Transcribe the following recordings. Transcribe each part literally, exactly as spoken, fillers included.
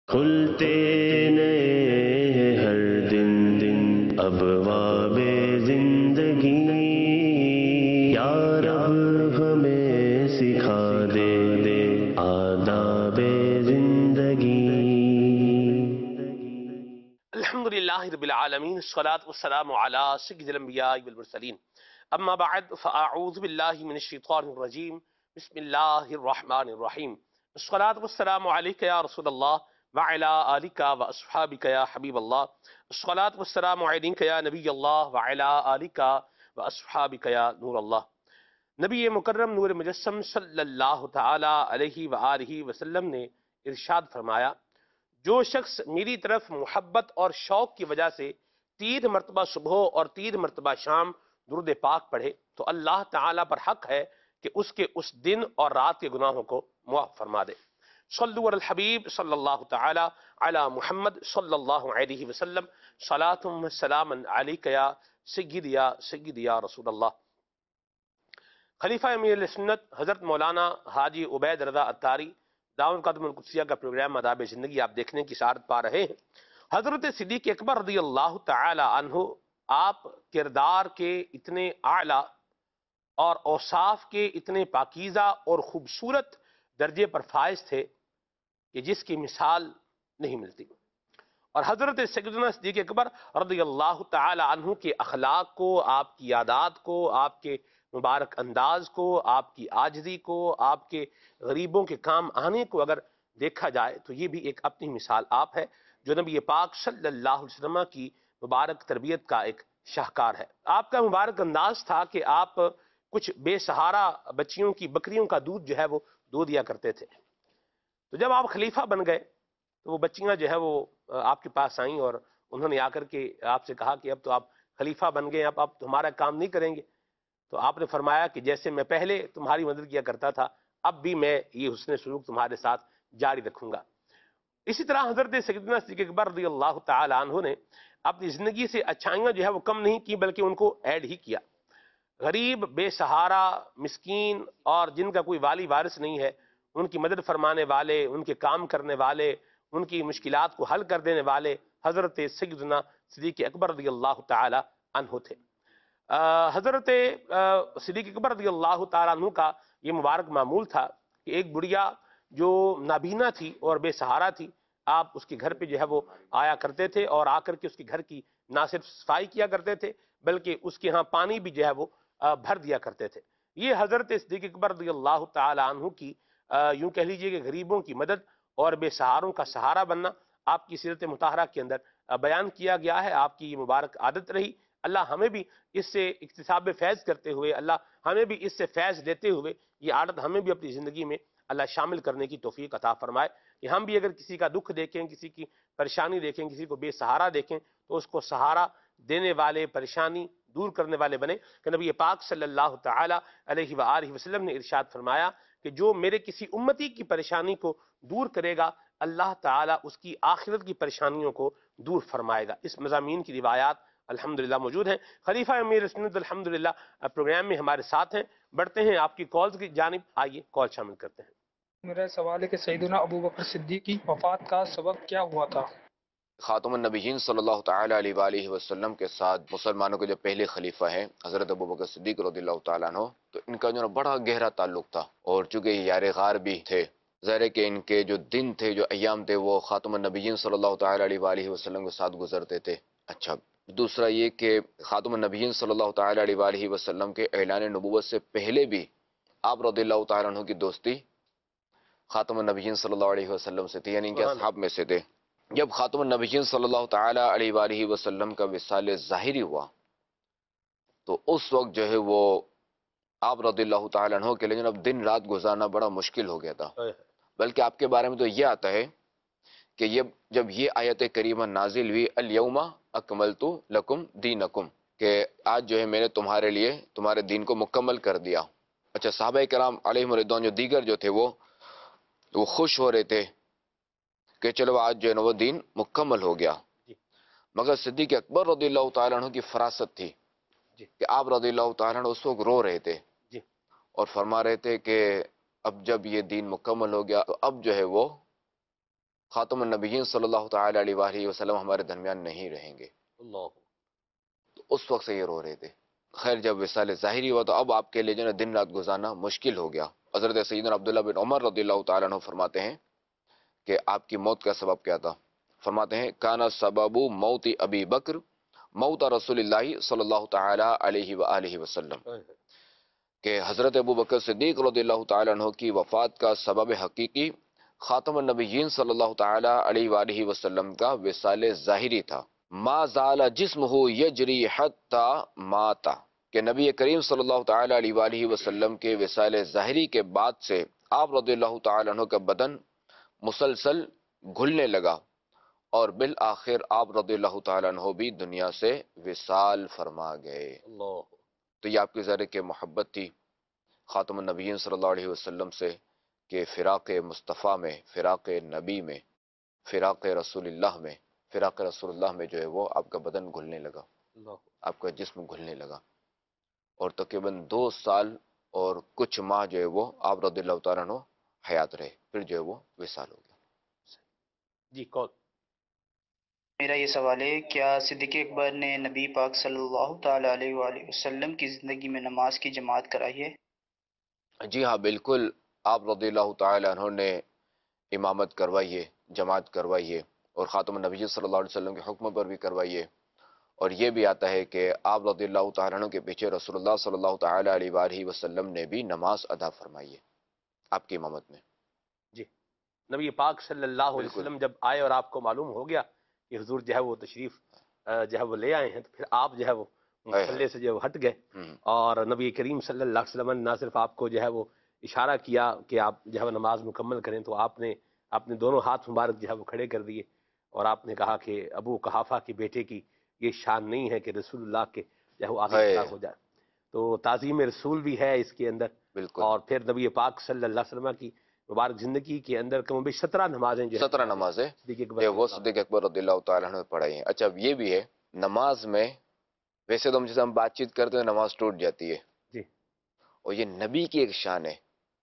کھلتے نئے ہیں ہر دن دن ابواب زندگی، یا رب ہمیں سکھا دے دے آداب زندگی۔ الحمدللہ رب العالمین، الصلاۃ والسلام علی سید الانبیاء والمرسلین، اما بعد فاعوذ باللہ من الشیطان الرجیم، بسم اللہ الرحمن الرحیم۔ الصلاۃ والسلام علیک یا رسول اللہ وعلی آلک واصحابک یا حبیب اللہ، الصلاۃ والسلام علیک یا نبی اللہ وعلی آلک واصحابک یا نور اللہ۔ نبی مکرم نور مجسم صلی اللہ تعالی علیہ وآلہ وسلم نے ارشاد فرمایا، جو شخص میری طرف محبت اور شوق کی وجہ سے تین مرتبہ صبح اور تین مرتبہ شام درود پاک پڑھے تو اللہ تعالیٰ پر حق ہے کہ اس کے اس دن اور رات کے گناہوں کو معاف فرما دے۔ صلو علی الحبیب صلی اللہ تعالی علی محمد صلی اللہ علیہ وسلم، صلاۃ و سلام علیک یا سید یا سید یا رسول اللہ۔ خلیفہ امیر اہل سنت حضرت مولانا حاجی عبید رضا اتاری دعوت قدم القدسیہ کا پروگرام آداب زندگی آپ دیکھنے کی سعادت پا رہے ہیں۔ حضرت صدیق اکبر رضی اللہ تعالی عنہ آپ کردار کے اتنے اعلیٰ اور اوصاف کے اتنے پاکیزہ اور خوبصورت درجے پر فائز تھے کہ جس کی مثال نہیں ملتی، اور حضرت سیدنا صدیق اکبر رضی اللہ تعالی عنہ کے اخلاق کو، آپ کی عادات کو، آپ کے مبارک انداز کو، آپ کی عاجزی کو، آپ کے غریبوں کے کام آنے کو اگر دیکھا جائے تو یہ بھی ایک اپنی مثال آپ ہے، جو نبی پاک صلی اللہ علیہ وسلم کی مبارک تربیت کا ایک شاہکار ہے۔ آپ کا مبارک انداز تھا کہ آپ کچھ بے سہارا بچیوں کی بکریوں کا دودھ جو ہے وہ دو دیا کرتے تھے، تو جب آپ خلیفہ بن گئے تو وہ بچیاں جو ہے وہ آپ کے پاس آئیں اور انہوں نے آ کر کے آپ سے کہا کہ اب تو آپ خلیفہ بن گئے، اب آپ تمہارا کام نہیں کریں گے، تو آپ نے فرمایا کہ جیسے میں پہلے تمہاری مدد کیا کرتا تھا اب بھی میں یہ حسن سلوک تمہارے ساتھ جاری رکھوں گا۔ اسی طرح حضرت سیدنا صدیق اکبر رضی اللہ تعالی عنہ نے اپنی زندگی سے اچھائیاں جو ہے وہ کم نہیں کی بلکہ ان کو ایڈ ہی کیا۔ غریب، بے سہارا، مسکین اور جن کا کوئی والی وارث نہیں ہے، ان کی مدد فرمانے والے، ان کے کام کرنے والے، ان کی مشکلات کو حل کر دینے والے حضرت سیدنا صدیق اکبر رضی اللہ تعالی عنہ تھے۔ حضرت صدیق اکبر رضی اللہ تعالی عنہ کا یہ مبارک معمول تھا کہ ایک بڑھیا جو نابینا تھی اور بے سہارا تھی، آپ اس کے گھر پہ جو ہے وہ آیا کرتے تھے اور آ کر کے اس کے گھر کی نہ صرف صفائی کیا کرتے تھے بلکہ اس کے ہاں پانی بھی جو ہے وہ بھر دیا کرتے تھے۔ یہ حضرت صدیق اکبر رضی اللہ تعالی عنہ کی یوں کہہ لیجئے کہ غریبوں کی مدد اور بے سہاروں کا سہارا بننا آپ کی سیرت مطہرہ کے اندر بیان کیا گیا ہے، آپ کی یہ مبارک عادت رہی۔ اللہ ہمیں بھی اس سے اکتساب فیض کرتے ہوئے، اللہ ہمیں بھی اس سے فیض لیتے ہوئے یہ عادت ہمیں بھی اپنی زندگی میں اللہ شامل کرنے کی توفیق عطا فرمائے کہ ہم بھی اگر کسی کا دکھ دیکھیں، کسی کی پریشانی دیکھیں، کسی کو بے سہارا دیکھیں تو اس کو سہارا دینے والے، پریشانی دور کرنے والے بنے۔ کہ نبی پاک صلی اللہ تعالی علیہ وآلہ وسلم نے ارشاد فرمایا کہ جو میرے کسی امتی کی پریشانی کو دور کرے گا اللہ تعالیٰ اس کی آخرت کی پریشانیوں کو دور فرمائے گا۔ اس مضامین کی روایات الحمدللہ موجود ہیں۔ خلیفہ امیر سنت الحمدللہ پروگرام میں ہمارے ساتھ ہیں۔ بڑھتے ہیں آپ کی کالز کی جانب، آئیے کال شامل کرتے ہیں۔ میرا سوال ہے کہ سیدنا ابو بکر صدیق کی وفات کا سبب کیا ہوا تھا؟ خاتم النبیین صلی اللہ تعالی علیہ وآلہ وسلم کے ساتھ مسلمانوں کے جو پہلے خلیفہ ہیں حضرت ابو بکر صدیق رضی اللہ تعالیٰ عنہ، تو ان کا جو بڑا گہرا تعلق تھا، اور چونکہ یہ یار غار بھی تھے، ظاہر ہے کہ ان کے جو دن تھے، جو ایام تھے، وہ خاتم النبیین صلی اللہ تعالی علیہ وآلہ وسلم کے ساتھ گزرتے تھے۔ اچھا، دوسرا یہ کہ خاتم النبیین صلی اللہ تعالی علیہ وآلہ وسلم کے اعلان نبوت سے پہلے بھی آپ رضی اللہ تعالیٰ عنہ کی دوستی خاتم النبیین صلی اللہ علیہ وسلم سے تھی، یعنی کہ اصحاب میں سے تھے۔ جب خاتم النبیین صلی اللہ تعالی علیہ وآلہ وسلم کا وصال ظاہری ہوا تو اس وقت جو ہے وہ آپ رضی اللہ تعالیٰ عنہ کے لیے اب دن رات گزارنا بڑا مشکل ہو گیا تھا۔ بلکہ آپ کے بارے میں تو یہ آتا ہے کہ یہ جب یہ آیت کریمہ نازل ہوئی، الیوم اکملت لکم دینکم، کہ آج جو ہے میں نے تمہارے لیے تمہارے دین کو مکمل کر دیا۔ اچھا، صحابہ کرام علیہم رضوان جو دیگر جو تھے وہ وہ خوش ہو رہے تھے کہ چلو آج جو ہے نا وہ دین مکمل ہو گیا، مگر صدیق اکبر رضی اللہ تعالیٰ عنہ کی فراست تھی کہ آپ رضی اللہ تعالیٰ عنہ اس وقت رو رہے تھے اور فرما رہے تھے کہ اب جب یہ دین مکمل ہو گیا تو اب جو ہے وہ خاتم النبیین صلی اللہ تعالی علیہ وآلہ وسلم ہمارے درمیان نہیں رہیں گے. اللہ. تو اس وقت سے یہ رو رہے تھے. خیر جب وصال ظاہری ہوا تو اب آپ کے لیے جو ہے دن رات گزارنا مشکل ہو گیا. حضرت سیدنا عبداللہ بن عمر رضی اللہ تعالیٰ عنہ فرماتے ہیں کہ آپ کی موت کا سبب کیا تھا. فرماتے ہیں کانا سبب موت ابی بکر موت رسول اللہ صلی اللہ تعالی علیہ وآلہ وسلم، کہ حضرت ابو بکر صدیق رضی اللہ تعالیٰ عنہ کی وفات کا سبب حقیقی خاتم النبیین صلی اللہ تعالی علیہ وآلہ وسلم کا وصال ظاہری تھا. ما زال جسمہ یجری حتی ماتا، کہ نبی کریم صلی اللہ تعالی علیہ وآلہ وسلم کے وصال ظاہری کے بعد سے آپ رضی اللہ تعالیٰ عنہ کا بدن مسلسل گھلنے لگا اور بالآخر آپ رضی اللہ تعالیٰ عنہ بھی دنیا سے وصال فرما گئے. اللہ. تو یہ آپ کی ذرے کہ محبت تھی خاتم النبیین صلی اللہ علیہ وسلم سے، کہ فراق مصطفیٰ میں، فراق نبی میں، فراق رسول اللہ میں، فراق رسول اللہ میں جو ہے وہ آپ کا بدن گھلنے لگا، اللہ. آپ کا جسم گھلنے لگا، اور تقریباً دو سال اور کچھ ماہ جو ہے وہ آپ رضی اللہ تعالیٰ عنہ حیات رہے، پھر جو ہے وہ وصال ہو گیا. جی کون؟ میرا یہ سوال ہے، کیا صدیق اکبر نے نبی پاک صلی اللہ تعالی علیہ وآلہ وسلم کی زندگی میں نماز کی جماعت کرائی ہے؟ جی ہاں بالکل، آپ رضی اللہ تعالیٰ عنہ نے امامت کروائیے، جماعت کروائیے، اور خاتم النبی صلی اللہ علیہ وسلم کے حکم پر بھی کروائیے. اور یہ بھی آتا ہے کہ آپ رضی اللہ تعالیٰ عنہ کے پیچھے رسول اللہ صلی اللہ تعالی علیہ وآلہ وسلم نے بھی نماز ادا فرمائی ہے آپ کی امامت میں. جی نبی پاک صلی اللہ علیہ بالکل. وسلم جب آئے اور آپ کو معلوم ہو گیا کہ حضور جو ہے وہ تشریف آ، جو ہے وہ لے آئے ہیں، تو پھر آپ جو ہے وہ مسلح سے جو ہے وہ ہٹ گئے، ہم، اور نبی کریم صلی اللہ علیہ وسلم نے نہ صرف آپ کو جو ہے وہ اشارہ کیا کہ آپ جو ہے وہ نماز مکمل کریں، تو آپ نے اپنے دونوں ہاتھ مبارک جو ہے وہ کھڑے کر دیے، اور آپ نے کہا کہ ابو قحافہ کے بیٹے کی یہ شان نہیں ہے کہ رسول اللہ کے جو ہے وہ آگے ہے. کھڑا ہو جائے. تو تعظیم رسول بھی ہے اس کے اندر. بالکل. اور پھر نبی پاک صلی اللہ علیہ وسلم کی مبارک زندگی کے اندر کم و بیش سترہ نمازیں جو ہے سترہ نمازیں صدیق اکبر کہ رضی وہ اللہ صدیق اکبر رضی اللہ تعالیٰ عنہ نے پڑھائی ہیں. اچھا اب یہ بھی ہے نماز میں، ویسے تو ہم جیسے ہم بات چیت کرتے ہیں نماز ٹوٹ جاتی ہے، جی. اور یہ نبی کی ایک شان ہے،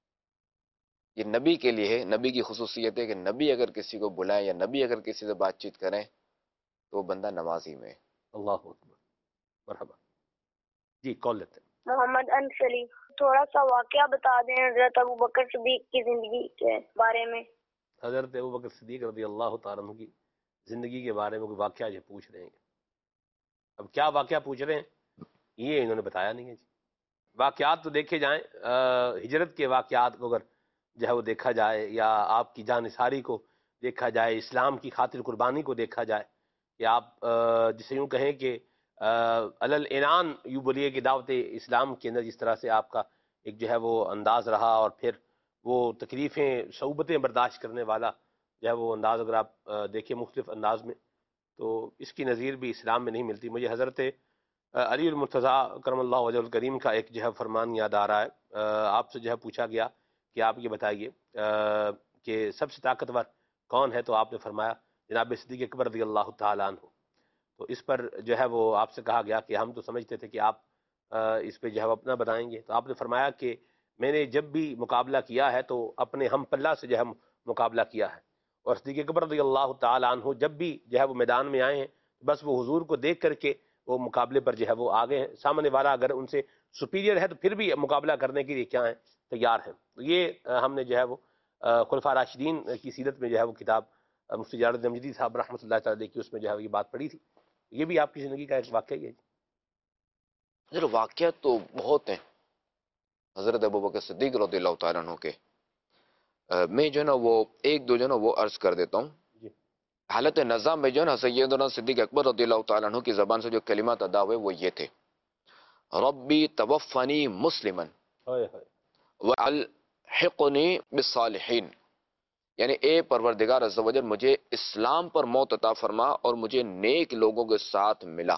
یہ نبی کے لیے ہے. نبی کی خصوصیت ہے کہ نبی اگر کسی کو بلائیں یا نبی اگر کسی سے بات چیت کریں تو وہ بندہ نمازی میں ہے. اللہ اکبر. مرحبا. جی کال لیتے ہیں. محمد انصری، تھوڑا سا واقعہ بتا دیں حضرت ابو بکر صدیق کی زندگی کے بارے میں. حضرت ابوبکر صدیق رضی اللہ تعالیٰ عنہ کی زندگی کے بارے میں کوئی واقعہ جو پوچھ رہے ہیں. اب کیا واقعہ پوچھ رہے ہیں یہ انہوں نے بتایا نہیں ہے. جی واقعات تو دیکھے جائیں، ہجرت کے واقعات کو اگر جو ہے وہ دیکھا جائے، یا آپ کی جان نثاری کو دیکھا جائے، اسلام کی خاطر قربانی کو دیکھا جائے، یا آپ جسے یوں کہیں کہ علل اعنان یوں بولیے کہ دعوت اسلام کے اندر جس طرح سے آپ کا ایک جو ہے وہ انداز رہا، اور پھر وہ تکلیفیں صعوبتیں برداشت کرنے والا جو ہے وہ انداز اگر آپ دیکھیں مختلف انداز میں، تو اس کی نظیر بھی اسلام میں نہیں ملتی. مجھے حضرت علی المرتضیٰ کرم اللہ وجہ الکریم کا ایک جو ہے فرمان یاد آ رہا ہے. آپ سے جو ہے پوچھا گیا کہ آپ یہ بتائیے کہ سب سے طاقتور کون ہے، تو آپ نے فرمایا جناب صدیق اکبر رضی اللہ تعالیٰ عنہ. تو اس پر جو ہے وہ آپ سے کہا گیا کہ ہم تو سمجھتے تھے کہ آپ اس پہ جو ہے اپنا بتائیں گے. تو آپ نے فرمایا کہ میں نے جب بھی مقابلہ کیا ہے تو اپنے ہم پلہ سے جو ہے مقابلہ کیا ہے، اور صدیق اکبر رضی اللہ تعالیٰ عنہ جب بھی جو ہے وہ میدان میں آئے ہیں بس وہ حضور کو دیکھ کر کے وہ مقابلے پر جو ہے وہ آگے ہیں. سامنے والا اگر ان سے سپیریئر ہے تو پھر بھی مقابلہ کرنے کے لیے کیا ہیں، تیار ہیں. تو یہ ہم نے جو ہے وہ خلفاء راشدین کی سیرت میں جو ہے وہ کتاب مفتی جلال نمجدی صاحب رحمۃ اللہ تعالیٰ کی، اس میں جو ہے یہ بات پڑھی تھی. یہ بھی آپ کی زندگی کا ایک واقعہ ہی ہے. حضرت واقعات تو بہت ہیں حضرت ابوبکر صدیق رضی اللہ تعالیٰ عنہ کے. میں جو ہے نا وہ ایک دو جو ہے نا وہ عرض کر دیتا ہوں. جی. حالت نظام میں جو ہے نا سیدنا صدیق اکبر رضی اللہ تعالیٰ عنہ کی زبان سے جو کلمات ادا ہوئے وہ یہ تھے: ربی توفنی مسلمن والحقنی بالصالحین، یعنی اے پروردگار عز و جل مجھے اسلام پر موت عطا فرما اور مجھے نیک لوگوں کے ساتھ ملا.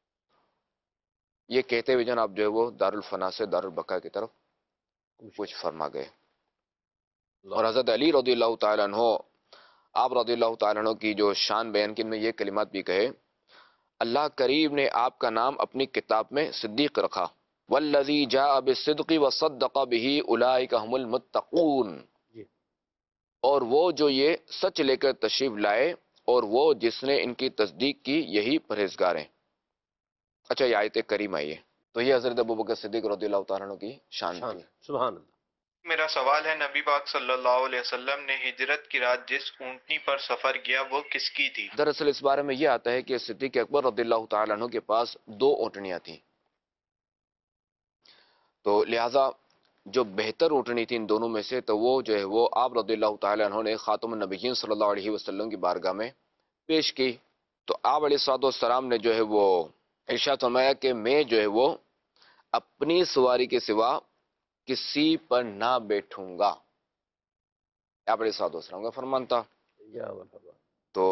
یہ کہتے ہوئے جناب جو ہے وہ دارالفنا سے دارالبقاء کی طرف کچھ فرما گئے. اور حضرت علی رضی اللہ تعالیٰ عنہ، آپ رضی اللہ تعالیٰ عنہ کی جو شان بیان کی، ان میں یہ کلمات بھی کہے: اللہ کریم نے آپ کا نام اپنی کتاب میں صدیق رکھا، والذی جاء بالصدق وصدق به اولئک هم المتقون. جی. اور وہ جو یہ سچ لے کر تشریف لائے اور وہ جس نے ان کی تصدیق کی یہی پرہیزگار ہیں۔ اچھا یہ آیت کریمہ آئی ہے، تو یہ حضرت ابوبکر صدیق رضی اللہ تعالیٰ عنہ کی شان شان تھی۔ سبحان اللہ۔ میرا سوال ہے، نبی پاک صلی اللہ علیہ وسلم نے ہجرت کی رات جس اونٹنی پر سفر کیا وہ کس کی تھی؟ دراصل اس بارے میں یہ آتا ہے کہ صدیق اکبر رضی اللہ تعالیٰ عنہ کے پاس دو اونٹنیاں تھیں، تو لہٰذا جو بہتر اونٹنی تھی ان دونوں میں سے تو وہ جو ہے وہ آپ رضی اللہ تعالیٰ عنہ نے خاتم النبیین صلی اللہ علیہ وسلم کی بارگاہ میں پیش کی، تو آپ علیہ الصلوۃ والسلام نے جو ہے وہ ارشاد فرمایا کہ میں جو ہے وہ اپنی سواری کے سوا کسی پر نہ بیٹھوں گا۔ آپ علیہ الصلوۃ والسلام کا فرمان تھا۔ یا مرحبا۔ تو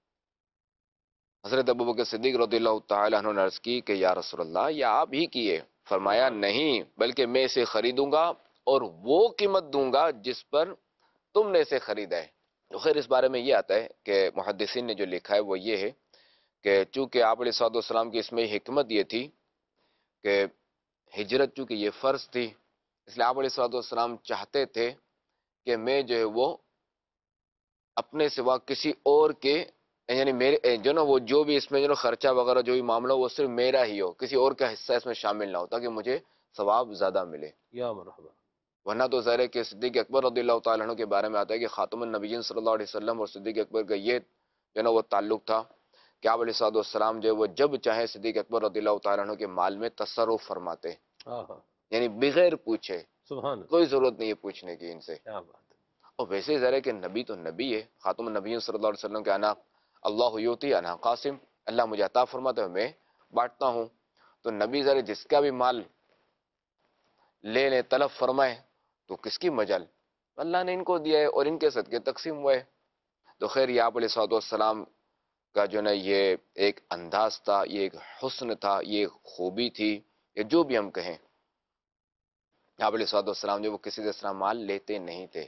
حضرت ابوبکر صدیق رضی اللہ تعالیٰ عنہ نے عرض کی کہ یا رسول اللہ یہ آپ ہی کیے؟ فرمایا نہیں، بلکہ میں اسے خریدوں گا اور وہ قیمت دوں گا جس پر تم نے اسے خریدا ہے۔ تو خیر اس بارے میں یہ آتا ہے کہ محدثین نے جو لکھا ہے وہ یہ ہے کہ چونکہ آپ علیہ الصلوۃ والسلام کی اس میں حکمت یہ تھی کہ ہجرت چونکہ یہ فرض تھی، اس لیے آپ علیہ الصلوۃ والسلام چاہتے تھے کہ میں جو ہے وہ اپنے سوا کسی اور کے یعنی میرے جو نا وہ جو بھی اس میں جو نا خرچہ وغیرہ جو بھی معاملہ ہو وہ صرف میرا ہی ہو، کسی اور کا حصہ اس میں شامل نہ ہو تاکہ مجھے ثواب زیادہ ملے۔ یا مرحبا۔ ورنہ تو ظاہر ہے کہ صدیق اکبر رضی اللہ تعالیٰ عنہ کے بارے میں آتا ہے کہ خاتم النبیین صلی اللہ علیہ وسلم اور صدیق اکبر کا یہ جو نا وہ تعلق تھا کہ آپ علیہ الصلوۃ والسلام جو ہے وہ جب چاہے صدیق اکبر رضی اللہ تعالیٰ عنہ کے مال میں تصرف فرماتے، ہاں ہاں یعنی بغیر پوچھے، سبحان اللہ۔ کوئی ضرورت نہیں ہے پوچھنے کی ان سے۔ کیا بات ہے۔ اور ویسے ظاہر ہے کہ نبی تو نبی ہے، خاتم النبیین صلی اللہ علیہ وسلم کے انا اللہ یوتی انا قاسم، اللہ مجھے عطا فرماتا ہے میں بانٹتا ہوں، تو نبی ظاہر جس کا بھی مال لے لے طلب فرمائے تو کس کی مجال، اللہ نے ان کو دیا ہے اور ان کے صدقے تقسیم ہوا ہے۔ تو خیر یہ آپ علیہ الصلوۃ والسلام کا جو نا یہ ایک انداز تھا، یہ ایک حسن تھا، یہ ایک خوبی تھی، یہ جو بھی ہم کہیں، آپ علیہ الصلوۃ والسلام جو وہ کسی سے اس طرح مال لیتے نہیں تھے،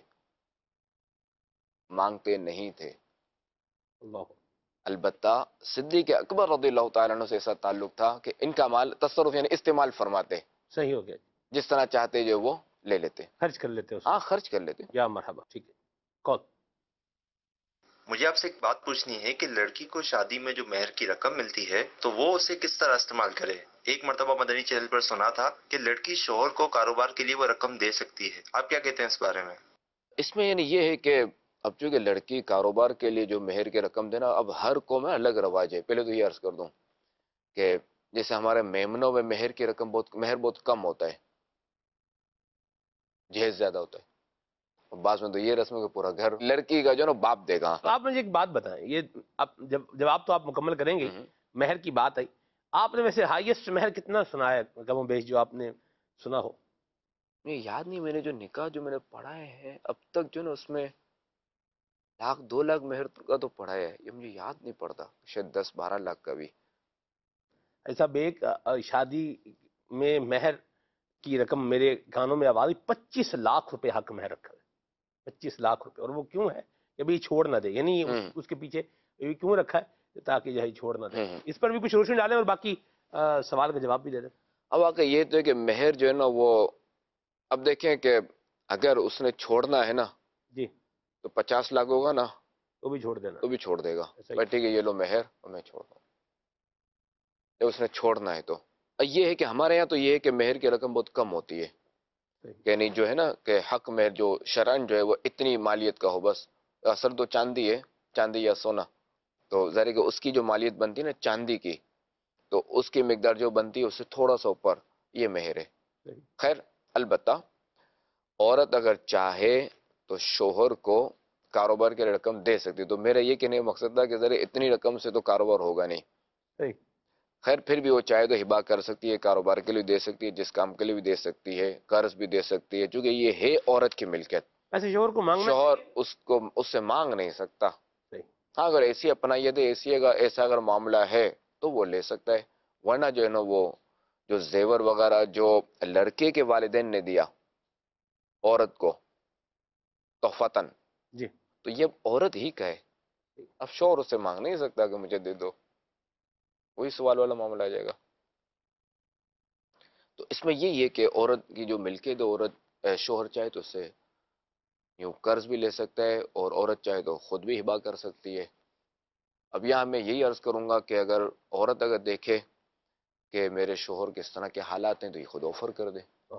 مانگتے نہیں تھے۔ اللہ۔ البتہ صدیق اکبر رضی اللہ تعالیٰ عنہ سے ایسا تعلق تھا کہ ان کا مال تصرف یعنی استعمال فرماتے، صحیح ہو گیا، جس طرح چاہتے جو وہ لے لیتے، خرچ کر لیتے اس ہاں خرچ کر لیتے۔ یا مرحبا۔ ٹھیک ہے، کون؟ مجھے آپ سے ایک بات پوچھنی ہے کہ لڑکی کو شادی میں جو مہر کی رقم ملتی ہے تو وہ اسے کس طرح استعمال کرے؟ ایک مرتبہ مدنی چینل پر سنا تھا کہ لڑکی شوہر کو کاروبار کے لیے وہ رقم دے سکتی ہے، آپ کیا کہتے ہیں اس بارے میں؟ اس میں یعنی یہ ہے کہ اب چونکہ لڑکی کاروبار کے لیے جو مہر کی رقم دینا اب ہر قوم میں الگ رواج ہے۔ پہلے تو یہ عرض کر دوں کہ جیسے ہمارے میمنوں میں مہر کی رقم بہت مہر بہت کم ہوتا ہے، جہیز زیادہ ہوتا ہے، اور بعض میں تو یہ رسم ہے کہ پورا گھر لڑکی کا جو نا باپ دے گا۔ تو آپ مجھے ایک بات بتائیں، یہ اب جب جواب تو آپ مکمل کریں گے، ہوں۔ مہر کی بات آئی، آپ نے ویسے ہائیسٹ مہر کتنا سنا ہے کم و بیش جو آپ نے سنا ہو؟ مجھے یاد نہیں، میں نے جو نکاح جو میں نے پڑھا ہے اب تک جو نا اس میں لاکھ دو لاکھ مہر کا تو پڑھا ہے، یہ مجھے یاد نہیں پڑتا، شاید دس بارہ لاکھ کا بھی۔ ایسا ایک شادی میں مہر کی رقم میرے کانوں میں آواز، پچیس لاکھ روپے حق مہر رکھا ہے، پچیس لاکھ روپے، اور وہ کیوں ہے کہ بھئی چھوڑ نہ دے، یعنی ہوں۔ اس کے پیچھے یہ کیوں رکھا ہے تاکہ جو ہے چھوڑ نہ دے۔ ہوں۔ اس پر بھی کچھ روشنی ڈالیں اور باقی آ، سوال کا جواب بھی دے دیں۔ اب واقعی یہ تو ہے کہ مہر جو ہے نا وہ اب دیکھیں کہ اگر اس نے چھوڑنا ہے نا جی، تو پچاس لاکھ ہوگا نا وہ بھی چھوڑ دینا۔ تو بھی چھوڑ دے گا، ایسا ہی۔ بھائی ٹھیک ہے یہ لو مہر اور میں چھوڑ دوں، جب اس نے چھوڑنا ہے تو۔ یہ ہے کہ ہمارے یہاں تو یہ ہے کہ مہر کی رقم بہت کم ہوتی ہے، صحیح۔ یعنی جو ہے نا کہ حق مہر جو شرعن جو ہے وہ اتنی مالیت کا ہو، بس اصل تو چاندی ہے، چاندی یا سونا، تو ظاہر ہے کہ اس کی جو مالیت بنتی ہے نا چاندی کی، تو اس کی مقدار جو بنتی ہے اس سے تھوڑا سا اوپر یہ مہر ہے۔ صحیح۔ خیر البتہ عورت اگر چاہے تو شوہر کو کاروبار کی رقم دے سکتی، تو میرا یہ کہنے کا مقصد تھا کہ ذرا اتنی رقم سے تو کاروبار ہوگا نہیں، صحیح۔ خیر پھر بھی وہ چاہے تو ہبا کر سکتی ہے، کاروبار کے لیے دے سکتی ہے، جس کام کے لیے بھی دے سکتی ہے، قرض بھی دے سکتی ہے، چونکہ یہ ہے عورت کی ملکیت، ایسے شوہر کو مانگنا شوہر اس کو اس سے مانگ نہیں سکتا۔ صحیح۔ ہاں اگر ایسی اپنائیت ہے، ایسی اگر ایسا اگر معاملہ ہے تو وہ لے سکتا ہے، ورنہ جو ہے نا وہ جو زیور وغیرہ جو لڑکے کے والدین نے دیا عورت کو تحفتاً، جی، تو یہ عورت ہی کا ہے، اب شوہر اس سے مانگ نہیں سکتا کہ مجھے دے دو، وہی سوال والا معاملہ آ جائے گا۔ تو اس میں یہی ہے کہ عورت کی جو ملکیت ہے، عورت شوہر چاہے تو اس سے یوں قرض بھی لے سکتا ہے اور عورت چاہے تو خود بھی ہبا کر سکتی ہے. اب یہاں میں یہی عرض کروں گا کہ اگر عورت اگر دیکھے کہ میرے شوہر کس طرح کے حالات ہیں تو یہ خود آفر کر دے.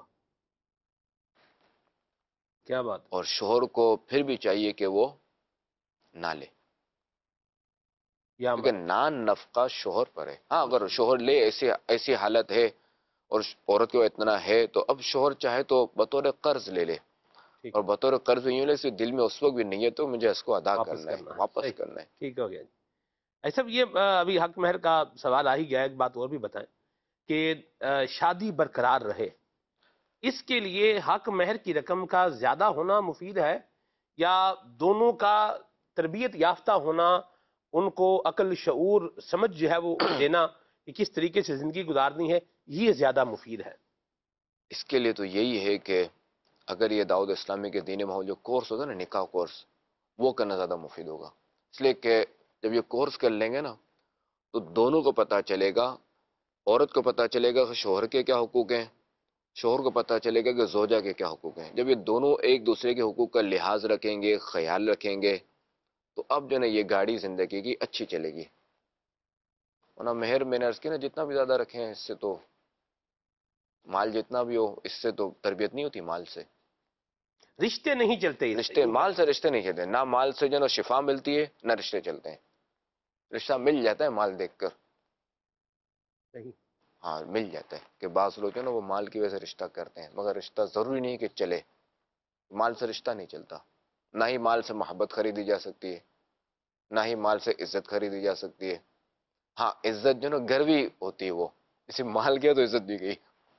کیا بات. اور شوہر کو پھر بھی چاہیے کہ وہ نہ لے، کیونکہ نان نفقہ شوہر پر ہے. ہاں اگر شوہر لے، ایسی ایسی حالت ہے اور عورت کو اتنا ہے تو اب شوہر چاہے تو بطور قرض لے لے، اور بطور قرض یوں لے دل میں اس وقت بھی نہیں ہے تو مجھے اس کو ادا کرنا ہے، واپس کرنا ہے. ٹھیک ہو گیا جی. ایسا یہ ابھی حق مہر کا سوال آ ہی گیا، ایک بات اور بھی بتائیں کہ شادی برقرار رہے، اس کے لیے حق مہر کی رقم کا زیادہ ہونا مفید ہے یا دونوں کا تربیت یافتہ ہونا، ان کو عقل شعور سمجھ جو ہے وہ دینا کہ کس طریقے سے زندگی گزارنی ہے، یہ زیادہ مفید ہے؟ اس کے لیے تو یہی ہے کہ اگر یہ دعوت اسلامی کے دینی ماحول جو کورس ہوتا ہے نا، نکاح کورس، وہ کرنا زیادہ مفید ہوگا. اس لیے کہ جب یہ کورس کر لیں گے نا تو دونوں کو پتہ چلے گا، عورت کو پتہ چلے گا کہ شوہر کے کیا حقوق ہیں، شوہر کو پتہ چلے گا کہ زوجہ کے کیا حقوق ہیں. جب یہ دونوں ایک دوسرے کے حقوق کا لحاظ رکھیں گے، خیال رکھیں گے، تو اب جو ہے نا یہ گاڑی زندگی کی اچھی چلے گی. ورنہ مہر میں نے عرض کی نا جتنا بھی زیادہ رکھیں اس سے تو مال جتنا بھی ہو اس سے تو تربیت نہیں ہوتی، مال سے رشتے نہیں چلتے. رشتے مال سے رشتے نہیں چلتے، نہ مال سے جو نا شفا ملتی ہے نہ رشتے چلتے ہیں. رشتہ مل جاتا ہے مال دیکھ کر، ہاں مل جاتا ہے کہ بعض لوگ جو نا وہ مال کی وجہ سے رشتہ کرتے ہیں، مگر رشتہ ضروری نہیں کہ چلے. مال سے رشتہ نہیں چلتا، نہ ہی مال سے محبت خریدی جا سکتی ہے، نہ ہی مال سے عزت خریدی جا سکتی ہے. ہاں عزت جو نا گھروی ہوتی ہے، وہ اسی مال کیا تو عزت بھی گئی.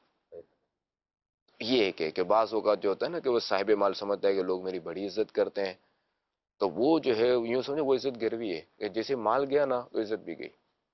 یہ ایک ہے کہ بعض اوقات جو ہوتا ہے نا کہ وہ صاحب مال سمجھتا ہے کہ لوگ میری بڑی عزت کرتے ہیں، تو وہ جو ہے یوں سمجھے وہ عزت گروی ہے کہ جیسے مال گیا نا تو عزت بھی گئی.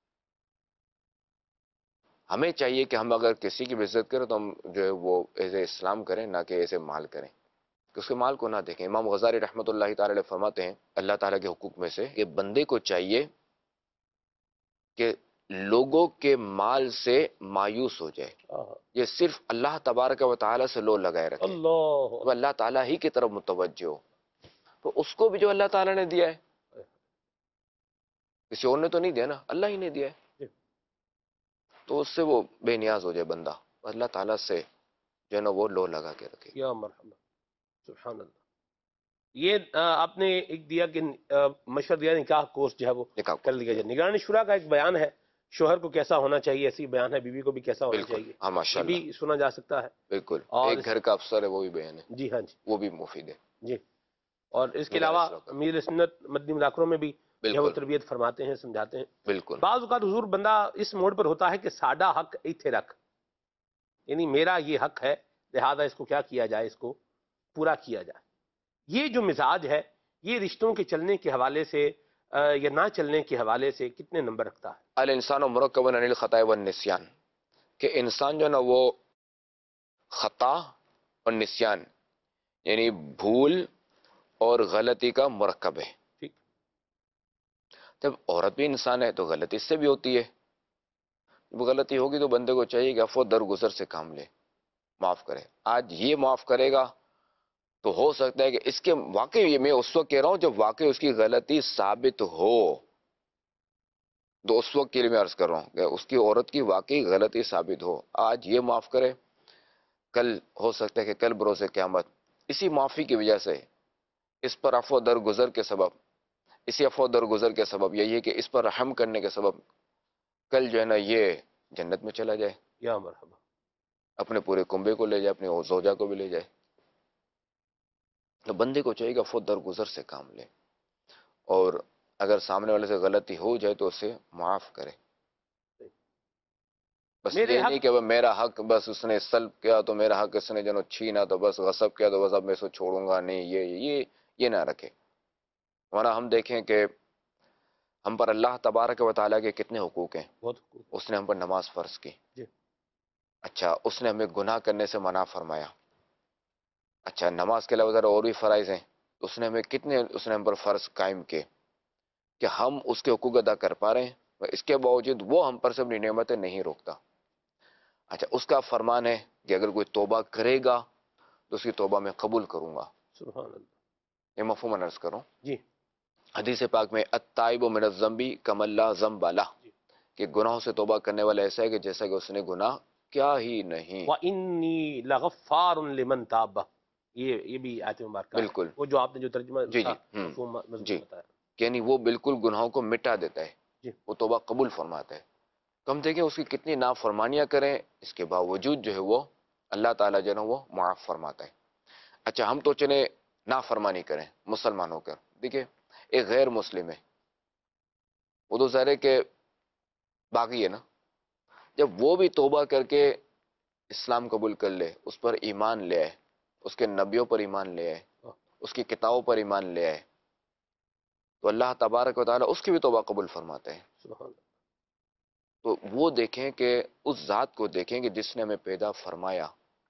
ہمیں چاہیے کہ ہم اگر کسی کی بھی عزت کریں تو ہم جو ہے وہ ایسے اسلام کریں، نہ کہ ایسے مال کریں، کہ اس کے مال کو نہ دیکھیں. امام غزالی رحمۃ اللہ تعالی علیہ فرماتے ہیں اللہ تعالیٰ کے حقوق میں سے کہ بندے کو چاہیے کہ لوگوں کے مال سے مایوس ہو جائے، یہ صرف اللہ تبارک و تعالیٰ سے لو لگائے رکھے، تو اللہ تعالیٰ ہی کی طرف متوجہ ہو. تو اس کو بھی جو اللہ تعالیٰ نے دیا ہے، کسی اور نے تو نہیں دیا نا، اللہ ہی نے دیا ہے، تو اس سے وہ بے نیاز ہو جائے بندہ، اللہ تعالیٰ سے جو ہے نا وہ لو لگا کے رکھے. یا مرحبا، سبحان اللہ. یہ آپ نے ایک دیا کہ مشورہ دیا نکاح کورس جو ہے وہ کر لیا جائے. نگران شورا کا ایک بیان ہے، شوہر کو کیسا ہونا چاہیے، ایسی بیان ہے، بیوی کو بھی کیسا ہونا چاہیے، ہاں ماشاء اللہ، بھی سنا جا سکتا ہے. بالکل، اور ایک گھر کا افسر ہے وہ بھی بیان ہے. جی ہاں جی، وہ بھی مفید ہے جی. اور اس کے علاوہ امیر سنت مدنی مذاکروں میں بھی جو وہ تربیت فرماتے ہیں، سمجھاتے ہیں. بالکل. بعض اوقات حضور بندہ اس موڑ پر ہوتا ہے کہ ساڈا حق ایتھے رکھ، یعنی میرا یہ حق ہے لہذا اس کو کیا کیا جائے، اس کو پورا کیا جائے. یہ جو مزاج ہے یہ رشتوں کے چلنے کے حوالے سے یا نہ چلنے کے حوالے سے کتنے نمبر رکھتا ہے؟ الانسان مرکب عن الخطا والنسیان، کہ انسان جو ہے نا وہ خطا اور نسیان یعنی بھول اور غلطی کا مرکب ہے. ٹھیک. جب عورت بھی انسان ہے تو غلطی اس سے بھی ہوتی ہے. جب غلطی ہوگی تو بندے کو چاہیے کہ عفو درگزر سے کام لے، معاف کرے. آج یہ معاف کرے گا تو ہو سکتا ہے کہ اس کے واقعی، یہ میں اس وقت کہہ رہا ہوں جب واقعی اس کی غلطی ثابت ہو، تو اس وقت کے لیے میں عرض کر رہا ہوں کہ اس کی عورت کی واقعی غلطی ثابت ہو، آج یہ معاف کرے، کل ہو سکتا ہے کہ کل بروز قیامت اسی معافی کی وجہ سے، اس پر عفو درگزر کے سبب، اسی عفو درگزر کے سبب یہی ہے کہ اس پر رحم کرنے کے سبب کل جو ہے نا یہ جنت میں چلا جائے. یا مرحبا. اپنے پورے کنبے کو لے جائے، اپنے زوجہ کو بھی لے جائے. تو بندے کو چاہیے کہ عفو درگزر سے کام لے، اور اگر سامنے والے سے غلطی ہو جائے تو اسے معاف کرے. بس یہ نہیں کہ میرا حق بس اس نے سلب کیا تو میرا حق اس نے جو چھینا تو بس غصب کیا تو بس اب میں اسے چھوڑوں گا نہیں، یہ یہ یہ نہ رکھے. ورنہ ہم دیکھیں کہ ہم پر اللہ تبارک و تعالیٰ کے کتنے حقوق ہیں. اس نے ہم پر نماز فرض کی، اچھا اس نے ہمیں گناہ کرنے سے منع فرمایا، اچھا نماز کے علاوہ ذرا اور بھی فرائض ہیں، اس نے ہمیں کتنے اس نے ہم پر فرض قائم کیے کہ ہم اس کے حقوق ادا کر پا رہے ہیں، اس کے باوجود وہ ہم پر سے اپنی نعمتیں نہیں روکتا. اچھا اس کا فرمان ہے کہ اگر کوئی توبہ کرے گا تو اس کی توبہ میں قبول کروں گا. سبحان اللہ. یہ مفہوم عرض کروں. جی حدیث پاک میں التائب من الذنب کمن لا ذنب لہ، کہ گناہوں سے توبہ کرنے والا ایسا ہے کہ جیسا کہ اس نے گناہ کیا ہی نہیں. وَإِنِّي لَغَفَّارٌ لِمَن تَابَ، یہ یہ بھی آیت مبارکہ ہے. بالکل. وہ جو آپ نے جو ترجمہ جی کا جی ہم. مفہوم مضمون جی بتایا. یعنی وہ بالکل گناہوں کو مٹا دیتا ہے، جی وہ توبہ قبول فرماتا ہے. تو ہم دیکھیں اس کی کتنی نافرمانیاں کریں، اس کے باوجود جو ہے وہ اللہ تعالیٰ جو ہے نا وہ معاف فرماتا ہے. اچھا ہم تو چلے نافرمانی کریں مسلمان ہو کر، دیکھیں ایک غیر مسلم ہے، وہ تو ظاہر ہے کہ باقی ہے نا، جب وہ بھی توبہ کر کے اسلام قبول کر لے، اس پر ایمان لے آئے، اس کے نبیوں پر ایمان لے آئے، اس کی کتابوں پر ایمان لے آئے، تو اللہ تبارک و تعالیٰ اس کی بھی توبہ قبول فرماتے ہیں. سبحان اللہ. تو وہ دیکھیں کہ اس ذات کو دیکھیں کہ جس نے ہمیں پیدا فرمایا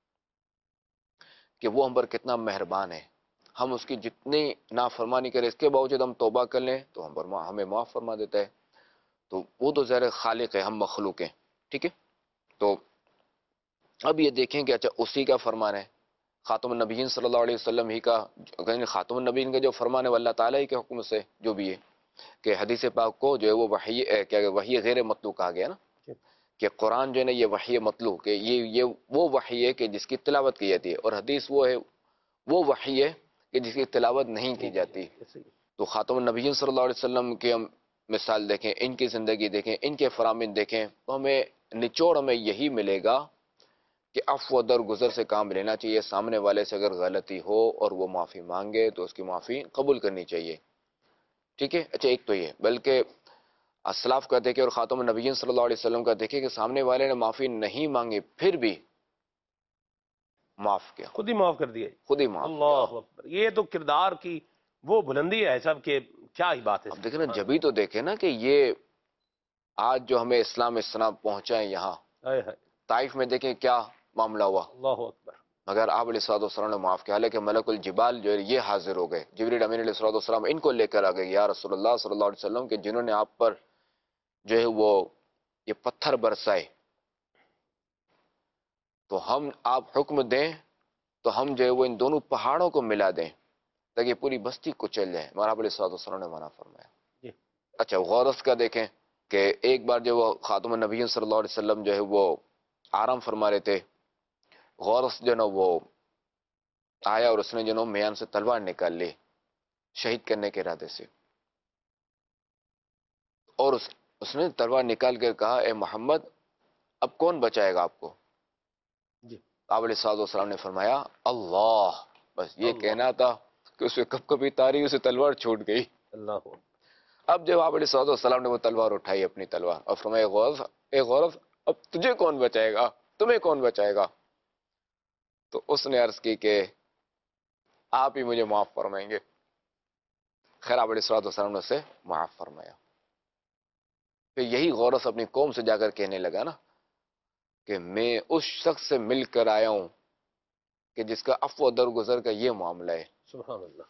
کہ وہ ہم پر کتنا مہربان ہے. ہم اس کی جتنی نافرمانی کریں، اس کے باوجود ہم توبہ کر لیں تو ہم پر ہمیں معاف فرما دیتا ہے. تو وہ تو ظاہر خالق ہے، ہم مخلوق ہیں. ٹھیک ہے. تو اب یہ دیکھیں کہ اچھا اسی کا فرمان ہے، خاتم النبیین صلی اللہ علیہ وسلم ہی کا، خاتم النبیین کا جو فرمان ہے وہ اللہ تعالیٰ ہی کے حکم سے جو بھی ہے، کہ حدیث پاک کو جو ہے وہ وحی کیا وحی غیر مطلوع کہا گیا نا، کہ قرآن جو ہے نا یہ وحی مطلوع، کہ یہ یہ وہ وحی ہے کہ جس کی تلاوت کی جاتی ہے، اور حدیث وہ ہے وہ وحی ہے کہ جس کی تلاوت نہیں کی جاتی. تو خاتم النبیین صلی اللہ علیہ وسلم کی ہم مثال دیکھیں، ان کی زندگی دیکھیں، ان کے فرامین دیکھیں، تو ہمیں نچوڑ ہمیں یہی ملے گا کہ عفو درگزر سے کام لینا چاہیے. سامنے والے سے اگر غلطی ہو اور وہ معافی مانگے تو اس کی معافی قبول کرنی چاہیے. ٹھیک ہے. اچھا ایک تو یہ، بلکہ اسلاف کا دیکھیں اور خاتم النبیین صلی اللہ علیہ وسلم کا دیکھیں کہ سامنے والے نے معافی نہیں مانگی پھر بھی معاف کیا، خود ہی معاف کر دیا. خود ہی معاف کیا. اللہ اکبر. یہ تو کردار کی وہ بلندی ہے صاحب کہ کیا ہی بات ہے. اب دیکھیں نا، جبھی تو دیکھیں نا کہ یہ آج جو ہمیں اسلام اسلام پہنچا ہے یہاں، ہائے ہائے. طائف میں دیکھیں کیا معاملہ ہوا، اللہ اکبر. مگر آپ علیہ الصلوۃ والسلام نے معاف کیا. حالانکہ ملک الجبال جو ہے یہ حاضر ہو گئے، جبریل امین علیہ الصلوۃ والسلام ان کو لے کر آ گئے، یا رسول اللہ صلی اللہ علیہ وسلم، کہ جنہوں نے آپ پر جو ہے وہ یہ پتھر برسائے، تو ہم آپ حکم دیں تو ہم جو ہے وہ ان دونوں پہاڑوں کو ملا دیں تاکہ پوری بستی کچل جائے، مگر آپ علیہ الصلوۃ والسلام نے منع فرمایا. جی. اچھا غورس کا دیکھیں کہ ایک بار جو وہ خاتم النبیین صلی اللہ علیہ وسلم جو ہے وہ آرام فرما رہے تھے، غورس جو نا وہ آیا اور اس نے جو نا میان سے تلوار نکال لی شہید کرنے کے ارادے سے، اور اس اس نے تلوار نکال کر کہا اے محمد اب کون بچائے گا آپ کو؟ جی. آپ علیہ الصلوۃ والسلام نے فرمایا اللہ. بس یہ اللہ. کہنا تھا کہ اس کب کبھی تاری اسے تلوار چھوٹ گئی. اللہ اکبر. اب جب آپ علیہ الصلوۃ والسلام نے وہ تلوار اٹھائی اپنی تلوار اور فرمایا غورف اے غورف اب تجھے کون بچائے گا، تمہیں کون بچائے گا؟ تو اس نے عرض کی کہ آپ ہی مجھے معاف فرمائیں گے. خیر آپ علیہ الصلوۃ والسلام نے اسے معاف فرمایا. پھر یہی غورف اپنی قوم سے جا کر کہنے لگا نا کہ میں اس شخص سے مل کر آیا ہوں کہ جس کا عفو درگزر کا یہ معاملہ ہے. سبحان اللہ.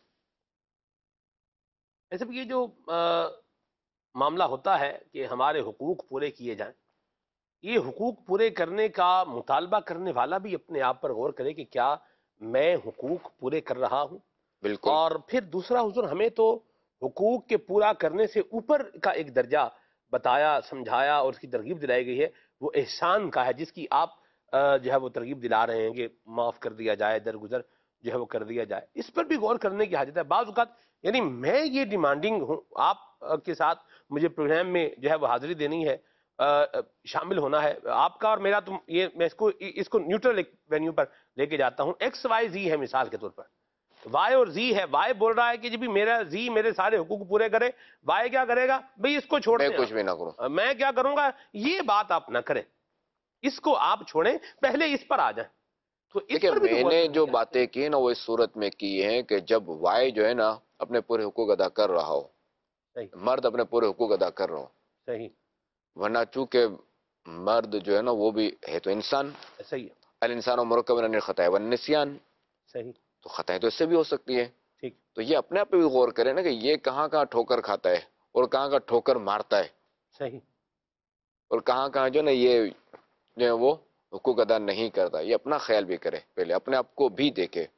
ایسے بھی یہ جو آ, معاملہ ہوتا ہے کہ ہمارے حقوق پورے کیے جائیں، یہ حقوق پورے کرنے کا مطالبہ کرنے والا بھی اپنے آپ پر غور کرے کہ کیا میں حقوق پورے کر رہا ہوں. بالکل. اور پھر دوسرا حضور ہمیں تو حقوق کے پورا کرنے سے اوپر کا ایک درجہ بتایا، سمجھایا اور اس کی ترغیب دلائی گئی ہے، وہ احسان کا ہے، جس کی آپ جو ہے وہ ترغیب دلا رہے ہیں کہ معاف کر دیا جائے، درگزر جو ہے وہ کر دیا جائے. اس پر بھی غور کرنے کی حاجت ہے. بعض اوقات یعنی میں یہ ڈیمانڈنگ ہوں آپ کے ساتھ، مجھے پروگرام میں جو ہے وہ حاضری دینی ہے، شامل ہونا ہے، آپ کا اور میرا، تو یہ میں اس کو اس کو نیوٹرل وینیو پر لے کے جاتا ہوں. ایکس وائی زی ہے مثال کے طور پر، وائی اور زی ہے. وائی بول رہا ہے کہ جی میرا زی میرے سارے حقوق پورے کرے، وائی کیا کرے گا؟ بھئی اس کو چھوڑ دیں، میں کچھ بھی نہ کروں، میں کیا کروں گا. یہ بات آپ نہ کریں، اس کو آپ چھوڑیں، پہلے اس پر آ جائیں. تو اس دیکھیں پر بھی تو میں غور نے کرنے جو کی باتیں کی نا وہ اس صورت میں کی ہیں کہ جب وائی جو ہے نا اپنے پورے حقوق ادا کر رہا ہو، صحیح مرد اپنے پورے حقوق ادا کر رہا ہو، صحیح ورنہ چونکہ مرد جو ہے نا وہ بھی ہے تو انسان، صحیح الانسان و مرکب من الخطاء والنسیان، صحیح تو خطائیں تو اس سے بھی ہو سکتی ہے. ٹھیک. تو یہ اپنے آپ پہ بھی غور کرے نا کہ یہ کہاں کہاں ٹھوکر کھاتا ہے اور کہاں کہاں ٹھوکر مارتا ہے، صحیح. اور کہاں کہاں جو نا یہ جو ہے وہ حقوق ادا نہیں کرتا. یہ اپنا خیال بھی کرے، پہلے اپنے آپ کو بھی دیکھے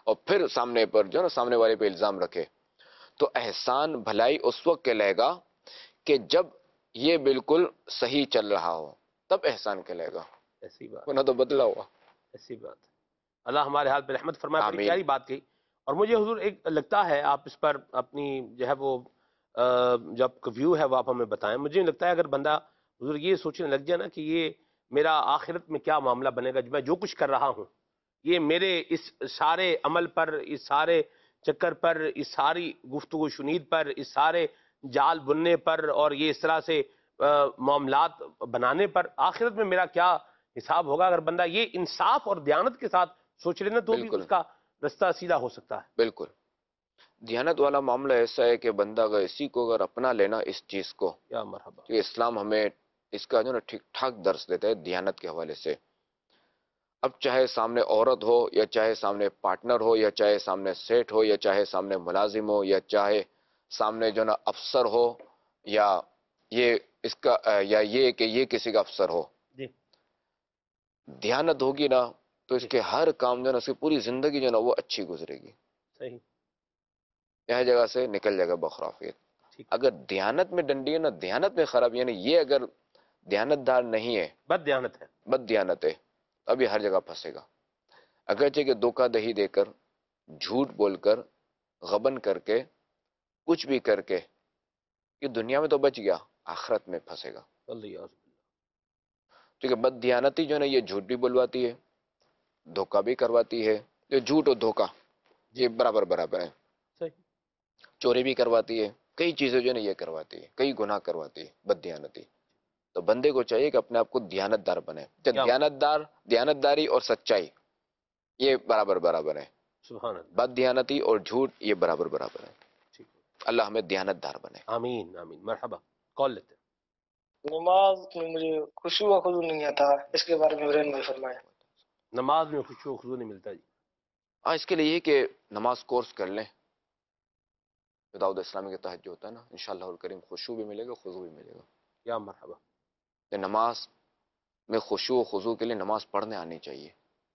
اور پھر سامنے پر جو ہے نا سامنے والے پہ الزام رکھے، تو احسان بھلائی اس وقت کہلائے گا کہ جب یہ بالکل صحیح چل رہا ہو، تب احسان کہلائے گا، ایسی بات ورنہ تو بدلا ہوا۔ ایسی بات ہے۔ اللہ ہمارے حال پہ رحمت فرمائے۔ بڑی آمین۔ پیاری بات کہی، اور مجھے حضور ایک لگتا ہے آپ اس پر اپنی جو ہے وہ آ، جو آپ کا ویو ہے وہ آپ ہمیں بتائیں۔ مجھے لگتا ہے اگر بندہ حضور یہ سوچنے لگ جائے نا کہ یہ میرا آخرت میں کیا معاملہ بنے گا، میں جو کچھ کر رہا ہوں یہ میرے اس سارے عمل پر، اس سارے چکر پر، اس ساری گفتگو شنید پر، اس سارے جال بننے پر اور یہ اس طرح سے آ، معاملات بنانے پر آخرت میں میرا کیا حساب ہوگا۔ اگر بندہ یہ انصاف اور دیانت کے ساتھ سوچ لینا تو بھی بالکل اس کا رستہ سیدھا ہو سکتا ہے۔ بالکل، دیانت والا معاملہ ایسا ہے کہ بندہ اگر اسی کو اگر اپنا لینا اس چیز کو، یا مرحبا۔ کہ اسلام ہمیں اس کا جو نا ٹھیک ٹھاک درس دیتا ہے دیانت کے حوالے سے۔ اب چاہے سامنے عورت ہو، یا چاہے سامنے پارٹنر ہو، یا چاہے سامنے سیٹ ہو، یا چاہے سامنے ملازم ہو، یا چاہے سامنے جو نا افسر ہو، یا یہ اس کا یا یہ کہ یہ کسی کا افسر ہو، جی دیانت ہوگی نا تو اس کے ہر کام جو نا اس کی پوری زندگی جو نا وہ اچھی گزرے گی، صحیح، یہ جگہ سے نکل جائے گا بخرافیت۔ ٹھیک، اگر دیانت میں ڈنڈی ہے نا، دیانت میں خراب، یعنی یہ اگر دیانت دار نہیں ہے، بد دیانت ہے۔ بد دیانت ہے، اب یہ ہر جگہ پھنسے گا۔ اگرچہ کہ دھوکہ دہی دے کر، جھوٹ بول کر، غبن کر کے، کچھ بھی کر کے یہ دنیا میں تو بچ گیا، آخرت میں پھنسے گا۔ اللہ اعوذ باللہ۔ کیونکہ بد دیانتی جو ہے نا یہ جھوٹ بھی بلواتی ہے، دھوکہ بھی کرواتی ہے، یہ جھوٹ اور دھوکہ یہ برابر برابر ہے، صحیح، چوری بھی کرواتی ہے، کئی چیزیں جو ہے نا یہ کرواتی ہے، کئی گناہ کرواتی ہے بد دیانتی۔ تو بندے کو چاہیے کہ اپنے آپ کو دیانت دار بنے۔ جب کیا دیانت دار، دیانت داری اور سچائی یہ برابر برابر ہے، سبحان اللہ۔ بد دیانتی اور جھوٹ یہ برابر برابر ہے۔ ٹھیک، اللہ ہمیں دیانت دار بنے۔ آمین آمین، مرحبا۔ کال لیتے ہیں۔ نماز میں مجھے خشوع و خضوع نہیں آتا، اس کے بارے میں رہنمائی فرمائیں۔ نماز میں خشوع و خضوع نہیں ملتا جی۔ ہاں، اس کے لیے یہ کہ نماز کورس کر لیں، جو دعوت اسلامی کے تحت جو ہوتا ہے نا، انشاءاللہ الکریم خشوع بھی ملے گا، خضوع بھی ملے گا۔ یا مرحبا۔ کہ نماز میں خشوع و خضوع کے لیے نماز پڑھنے آنی چاہیے۔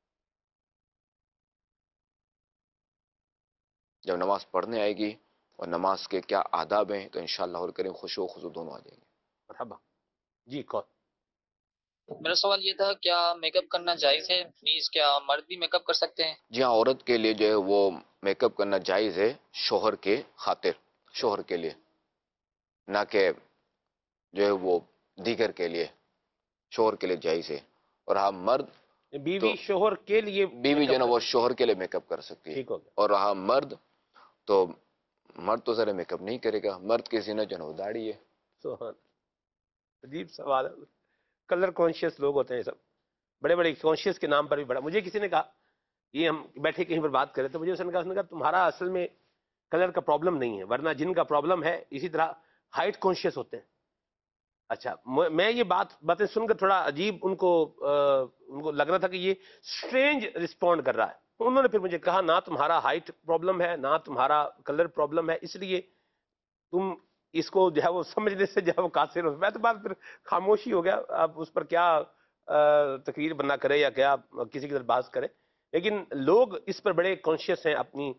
جب نماز پڑھنے آئے گی اور نماز کے کیا آداب ہیں تو انشاءاللہ الکریم خشوع و خضوع دونوں آ جائیں گے۔ مرحبا جی۔ کال۔ میرا سوال یہ تھا، کیا میک اپ کرنا جائز ہے؟ پلیز کیا مرد بھی میک اپ کر سکتے ہیں؟ جی ہاں، عورت کے لیے جو ہے وہ میک اپ کرنا جائز ہے، شوہر کے خاطر، شوہر کے لیے، نہ کہ جو ہے وہ دیگر کے لیے، شوہر کے لیے جائز ہے۔ اور ہاں مرد، بیوی شوہر کے لیے، بیوی جو ہے نا وہ شوہر کے لیے میک اپ کر سکتی ہے۔ ٹھیک ہو گیا۔ اور رہا مرد، تو مرد تو ذرا میک اپ نہیں کرے گا، مرد کی زینت جو ہے نا وہ داڑھی ہے۔ سبحان، عجیب سوال ہے۔ کلر کانشیس لوگ ہوتے ہیں سب، بڑے بڑے کانشیس کے نام پر بھی بڑا۔ مجھے کسی نے کہا، یہ ہم بیٹھے کہیں پر بات کرے تو مجھے اس نے کہا، اس نے کہا تمہارا اصل میں کلر کا پرابلم نہیں ہے، ورنہ جن کا پرابلم ہے اسی طرح ہائٹ کانشیس ہوتے ہیں۔ اچھا، میں یہ بات باتیں سن کر تھوڑا عجیب ان کو ان کو لگ رہا تھا کہ یہ سٹرینج رسپونڈ کر رہا ہے۔ انہوں نے پھر مجھے کہا، نہ تمہارا ہائٹ پرابلم ہے، نہ تمہارا کلر پرابلم ہے، اس لیے تم اس کو جو ہے وہ سمجھنے سے جو ہے وہ قاصر ہو۔ میں تو بات پھر خاموشی ہو گیا، اب اس پر کیا تقریر بننا کرے یا کیا کسی کی طرف بات کرے، لیکن لوگ اس پر بڑے کانشیس ہیں، اپنی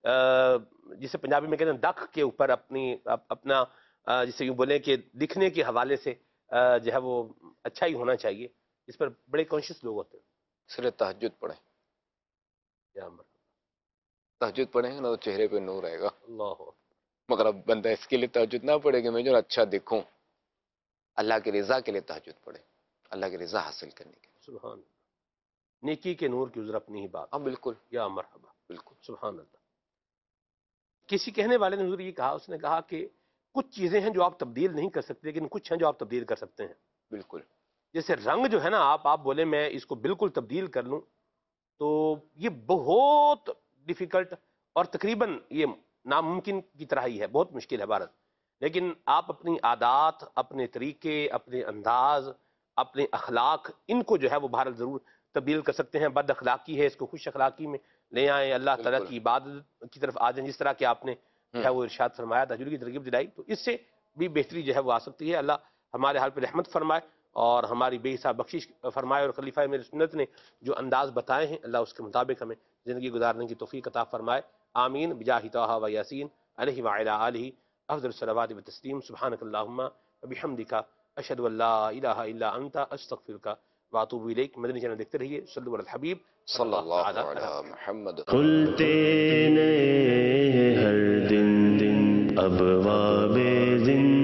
جسے پنجابی میں کہتے ہیں دکھ کے اوپر، اپنی اپنا جسے یوں بولیں کہ دکھنے کے حوالے سے جو ہے وہ اچھا ہی ہونا چاہیے، اس پر بڑے کانشیس لوگ ہوتے ہیں۔ اس لیے تہجد پڑھیں، یا مرحبا۔ تہجد پڑھیں گے نا تو چہرے پہ نور آئے گا۔ اللہ، مگر اب بندہ اس کے لیے تہجد نہ پڑھے کہ میں جو اچھا دکھوں، اللہ کی رضا کے لیے تہجد پڑھے، اللہ کی رضا حاصل کرنے کے لیے۔ سبحان، نیکی کے نور کی عذر اپنی ہی بات۔ ہاں بالکل، یا مرحبا، بالکل۔ سبحان اللہ۔ کسی کہنے والے نے حضور یہ کہا، اس نے کہا کہ کچھ چیزیں ہیں جو آپ تبدیل نہیں کر سکتے، لیکن کچھ ہیں جو آپ تبدیل کر سکتے ہیں۔ بالکل، جیسے رنگ جو ہے نا، آپ آپ بولے میں اس کو بالکل تبدیل کر لوں تو یہ بہت ڈیفیکلٹ اور تقریباً یہ ناممکن کی طرح ہی ہے، بہت مشکل ہے بھارت۔ لیکن آپ اپنی عادات، اپنے طریقے، اپنے انداز، اپنے اخلاق، ان کو جو ہے وہ بھارت ضرور تبدیل کر سکتے ہیں۔ بد اخلاقی ہے، اس کو خوش اخلاقی میں لے آئیں، اللہ تعالیٰ کی عبادت کی طرف آ جائیں، جس طرح کہ آپ نے جو ہے وہ ارشاد فرمایا، تہجد کی ترغیب دلائی، تو اس سے بھی بہتری جو ہے وہ آ سکتی ہے۔ اللہ ہمارے حال پہ رحمت فرمائے اور ہماری بے حساب بخشش فرمائے، اور خلیفہ میرے سنت نے جو انداز بتائے ہیں اللہ اس کے مطابق ہمیں زندگی گزارنے کی توفیق عطا فرمائے. آمین بجاہ طہ و یاسین علیہ وعلی آلہ افضل الصلوات و تسلیم. سبحانک اللہم و بحمدک اشہد ان لا الہ الا انت استغفرک و اتوب الیک. مدنی چینل دیکھتے رہیے. صلو علی الحبیب صلی اللہ علی محمد. کھلتے نئے ہر دن دن ابواب زندگی